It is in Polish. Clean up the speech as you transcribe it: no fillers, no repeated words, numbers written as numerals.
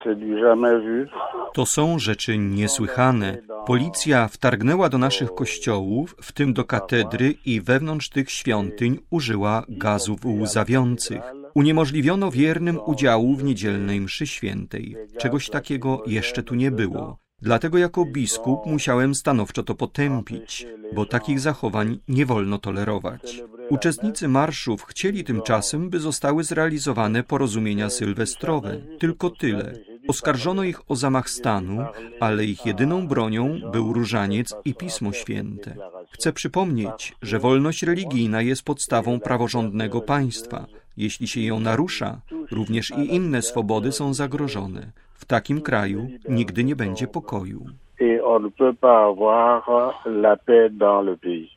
To są rzeczy niesłychane. Policja wtargnęła do naszych kościołów, w tym do katedry, i wewnątrz tych świątyń użyła gazów łzawiących. Uniemożliwiono wiernym udziału w niedzielnej mszy świętej. Czegoś takiego jeszcze tu nie było. Dlatego jako biskup musiałem stanowczo to potępić, bo takich zachowań nie wolno tolerować. Uczestnicy marszów chcieli tymczasem, by zostały zrealizowane porozumienia sylwestrowe. Tylko tyle. Oskarżono ich o zamach stanu, ale ich jedyną bronią był różaniec i Pismo Święte. Chcę przypomnieć, że wolność religijna jest podstawą praworządnego państwa. Jeśli się ją narusza, również i inne swobody są zagrożone. W takim kraju nigdy nie będzie pokoju.